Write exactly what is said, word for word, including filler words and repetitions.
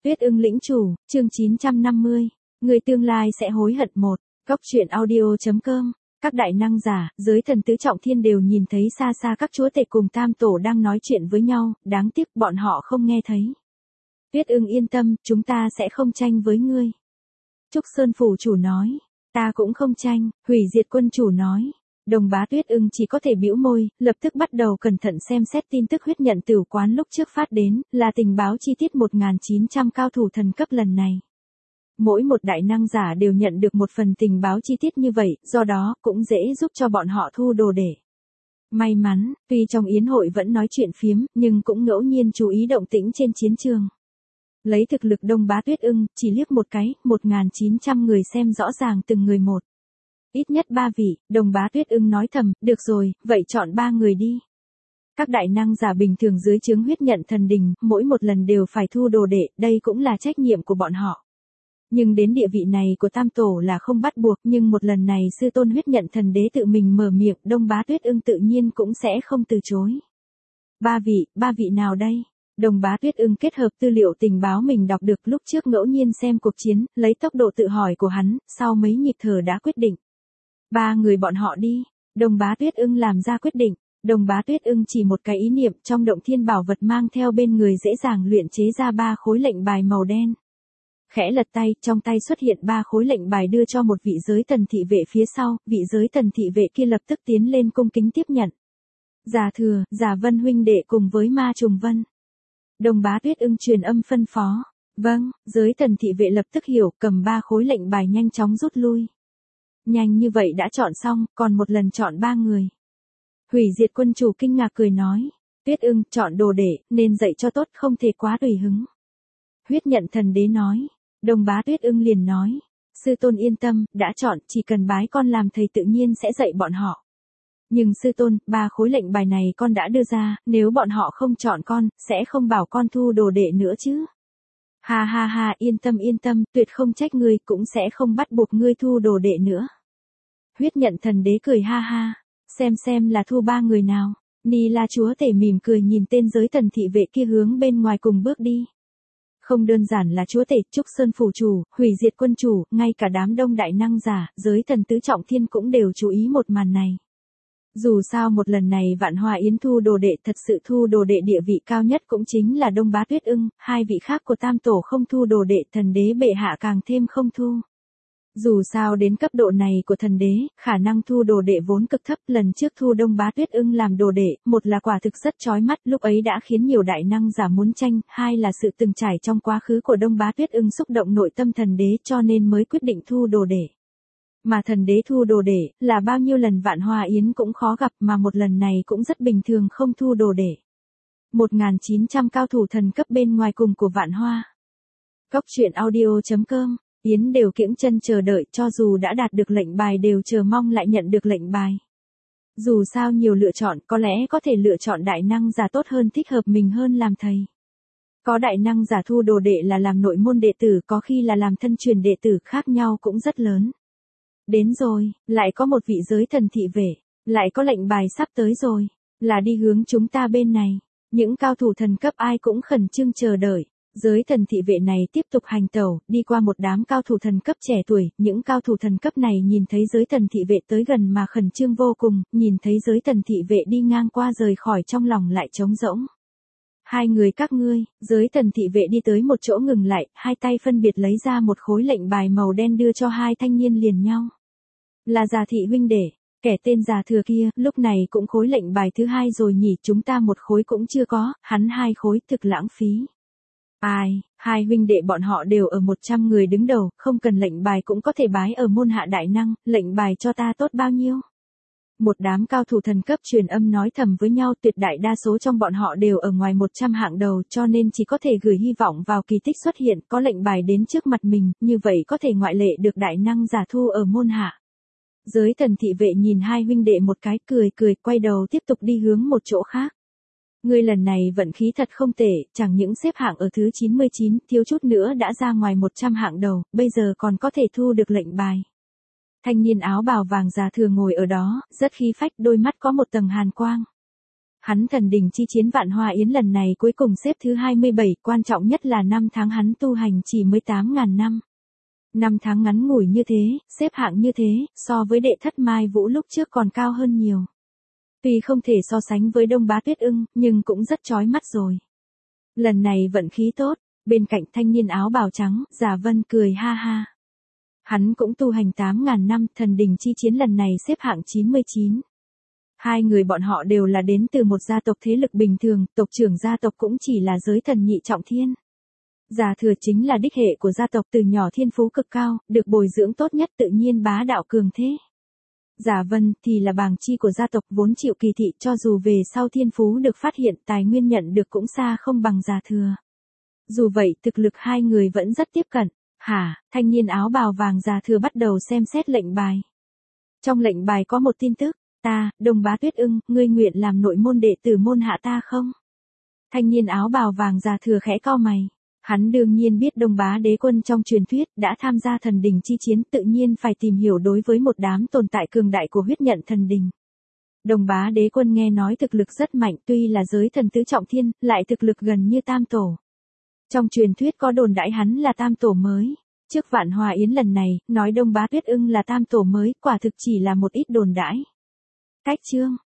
Tuyết ưng lĩnh chủ, chương chín trăm năm mươi. Người tương lai sẽ hối hận một. Cốc truyện audio.com. Các đại năng giả, giới thần tứ trọng thiên đều nhìn thấy xa xa các chúa tể cùng tam tổ đang nói chuyện với nhau, đáng tiếc bọn họ không nghe thấy. Tuyết ưng yên tâm, chúng ta sẽ không tranh với ngươi. Trúc Sơn phủ chủ nói, ta cũng không tranh, Hủy Diệt quân chủ nói. Đồng bá Tuyết ưng chỉ có thể bĩu môi, lập tức bắt đầu cẩn thận xem xét tin tức huyết nhận tửu quán lúc trước phát đến, là tình báo chi tiết một nghìn chín trăm cao thủ thần cấp lần này. Mỗi một đại năng giả đều nhận được một phần tình báo chi tiết như vậy, do đó cũng dễ giúp cho bọn họ thu đồ để. May mắn, tuy trong yến hội vẫn nói chuyện phiếm, nhưng cũng ngẫu nhiên chú ý động tĩnh trên chiến trường. Lấy thực lực Đông bá Tuyết ưng, chỉ liếc một cái, một nghìn chín trăm người xem rõ ràng từng người một. Ít nhất ba vị, Đồng bá Tuyết ưng nói thầm, được rồi, vậy chọn ba người đi. Các đại năng giả bình thường dưới trướng huyết nhận thần đình, mỗi một lần đều phải thu đồ đệ, đây cũng là trách nhiệm của bọn họ. Nhưng đến địa vị này của tam tổ là không bắt buộc, nhưng một lần này sư tôn huyết nhận thần đế tự mình mở miệng, Đông bá Tuyết ưng tự nhiên cũng sẽ không từ chối. Ba vị, ba vị nào đây? Đồng bá Tuyết ưng kết hợp tư liệu tình báo mình đọc được lúc trước ngẫu nhiên xem cuộc chiến, lấy tốc độ tự hỏi của hắn, sau mấy nhịp thở đã quyết định. Ba người bọn họ đi. Đồng bá Tuyết ưng làm ra quyết định. Đồng bá Tuyết ưng chỉ một cái ý niệm, trong động thiên bảo vật mang theo bên người dễ dàng luyện chế ra ba khối lệnh bài màu đen. Khẽ lật tay, trong tay xuất hiện ba khối lệnh bài đưa cho một vị giới tần thị vệ phía sau, vị giới tần thị vệ kia lập tức tiến lên cung kính tiếp nhận. Già thừa, già vân huynh đệ cùng với ma trùng vân. Đồng bá Tuyết ưng truyền âm phân phó. Vâng, giới tần thị vệ lập tức hiểu, cầm ba khối lệnh bài nhanh chóng rút lui. Nhanh như vậy đã chọn xong, còn một lần chọn ba người. Hủy Diệt quân chủ kinh ngạc cười nói. Tuyết ưng, chọn đồ để, nên dạy cho tốt, không thể quá tùy hứng. Huyết nhận thần đế nói. Đồng bá Tuyết ưng liền nói. Sư tôn yên tâm, đã chọn, chỉ cần bái con làm thầy tự nhiên sẽ dạy bọn họ. Nhưng sư tôn, ba khối lệnh bài này con đã đưa ra, nếu bọn họ không chọn con, sẽ không bảo con thu đồ đệ nữa chứ. Ha ha ha, yên tâm yên tâm, tuyệt không trách ngươi, cũng sẽ không bắt buộc ngươi thu đồ đệ nữa. Huyết nhận thần đế cười ha ha, xem xem là thu ba người nào. Ni La chúa tể mỉm cười nhìn tên giới tần thị vệ kia hướng bên ngoài cùng bước đi. Không đơn giản là chúa tể, Trúc Sơn phủ chủ, Hủy Diệt quân chủ, ngay cả đám đông đại năng giả, giới thần tứ trọng thiên cũng đều chú ý một màn này. Dù sao một lần này Vạn Hoa Yến thu đồ đệ, thật sự thu đồ đệ địa vị cao nhất cũng chính là Đông bá Tuyết ưng, hai vị khác của tam tổ không thu đồ đệ, thần đế bệ hạ càng thêm không thu. Dù sao đến cấp độ này của thần đế, khả năng thu đồ đệ vốn cực thấp, lần trước thu Đông bá Tuyết ưng làm đồ đệ, một là quả thực rất chói mắt, lúc ấy đã khiến nhiều đại năng giả muốn tranh, hai là sự từng trải trong quá khứ của Đông bá Tuyết ưng xúc động nội tâm thần đế cho nên mới quyết định thu đồ đệ. Mà thần đế thu đồ đệ, là bao nhiêu lần Vạn Hoa Yến cũng khó gặp, mà một lần này cũng rất bình thường không thu đồ đệ. một nghìn chín trăm cao thủ thần cấp bên ngoài cùng của Vạn Hoa. Cốc truyện audio.com. Yến đều kiễng chân chờ đợi, cho dù đã đạt được lệnh bài đều chờ mong lại nhận được lệnh bài. Dù sao nhiều lựa chọn, có lẽ có thể lựa chọn đại năng giả tốt hơn, thích hợp mình hơn làm thầy. Có đại năng giả thu đồ đệ là làm nội môn đệ tử, có khi là làm thân truyền đệ tử, khác nhau cũng rất lớn. Đến rồi, lại có một vị giới thần thị vệ, lại có lệnh bài sắp tới rồi, là đi hướng chúng ta bên này. Những cao thủ thần cấp ai cũng khẩn trương chờ đợi. Giới thần thị vệ này tiếp tục hành tẩu, đi qua một đám cao thủ thần cấp trẻ tuổi, những cao thủ thần cấp này nhìn thấy giới thần thị vệ tới gần mà khẩn trương vô cùng, nhìn thấy giới thần thị vệ đi ngang qua rời khỏi trong lòng lại trống rỗng. Hai người các ngươi, giới thần thị vệ đi tới một chỗ ngừng lại, hai tay phân biệt lấy ra một khối lệnh bài màu đen đưa cho hai thanh niên liền nhau. Là Già thị huynh đệ, kẻ tên Già thừa kia, lúc này cũng khối lệnh bài thứ hai rồi nhỉ, chúng ta một khối cũng chưa có, hắn hai khối, thực lãng phí. Ai, hai huynh đệ bọn họ đều ở một trăm người đứng đầu, không cần lệnh bài cũng có thể bái ở môn hạ đại năng, lệnh bài cho ta tốt bao nhiêu. Một đám cao thủ thần cấp truyền âm nói thầm với nhau, tuyệt đại đa số trong bọn họ đều ở ngoài một trăm hạng đầu, cho nên chỉ có thể gửi hy vọng vào kỳ tích xuất hiện, có lệnh bài đến trước mặt mình, như vậy có thể ngoại lệ được đại năng giả thu ở môn hạ. Giới thần thị vệ nhìn hai huynh đệ một cái, cười cười, quay đầu tiếp tục đi hướng một chỗ khác. Ngươi lần này vận khí thật không tệ, chẳng những xếp hạng ở thứ chín mươi chín, thiếu chút nữa đã ra ngoài một trăm hạng đầu, bây giờ còn có thể thu được lệnh bài. Thanh niên áo bào vàng Già thừa ngồi ở đó, rất khí phách, đôi mắt có một tầng hàn quang. Hắn thần đình chi chiến Vạn Hoa Yến lần này cuối cùng xếp thứ hai mươi bảy, quan trọng nhất là năm tháng hắn tu hành chỉ mới tám ngàn năm. Năm tháng ngắn ngủi như thế, xếp hạng như thế, so với đệ thất Mai Vũ lúc trước còn cao hơn nhiều. Tuy không thể so sánh với Đông Bá Tuyết Ưng, nhưng cũng rất chói mắt rồi. Lần này vận khí tốt, bên cạnh thanh niên áo bào trắng, Giả Vân cười ha ha. Hắn cũng tu hành tám ngàn năm, thần đình chi chiến lần này xếp hạng chín mươi chín. Hai người bọn họ đều là đến từ một gia tộc thế lực bình thường, tộc trưởng gia tộc cũng chỉ là giới thần nhị trọng thiên. Giả Thừa chính là đích hệ của gia tộc, từ nhỏ thiên phú cực cao, được bồi dưỡng tốt nhất, tự nhiên bá đạo cường thế. Giả Vân thì là bàng chi của gia tộc, vốn chịu kỳ thị, cho dù về sau thiên phú được phát hiện, tài nguyên nhận được cũng xa không bằng Giả Thừa. Dù vậy, thực lực hai người vẫn rất tiếp cận. Hả? Thanh niên áo bào vàng Giả Thừa bắt đầu xem xét lệnh bài. Trong lệnh bài có một tin tức, ta, Đông Bá Tuyết Ưng, ngươi nguyện làm nội môn đệ tử môn hạ ta không? Thanh niên áo bào vàng Giả Thừa khẽ cau mày. Hắn đương nhiên biết Đông Bá Đế Quân trong truyền thuyết đã tham gia thần đình chi chiến, tự nhiên phải tìm hiểu đối với một đám tồn tại cường đại của huyết nhận thần đình. Đông Bá Đế Quân nghe nói thực lực rất mạnh, tuy là giới thần tứ trọng thiên, lại thực lực gần như tam tổ. Trong truyền thuyết có đồn đãi hắn là tam tổ mới. Trước Vạn Hoa Yến lần này, nói Đông Bá Tuyết Ưng là tam tổ mới, quả thực chỉ là một ít đồn đãi. Cách chương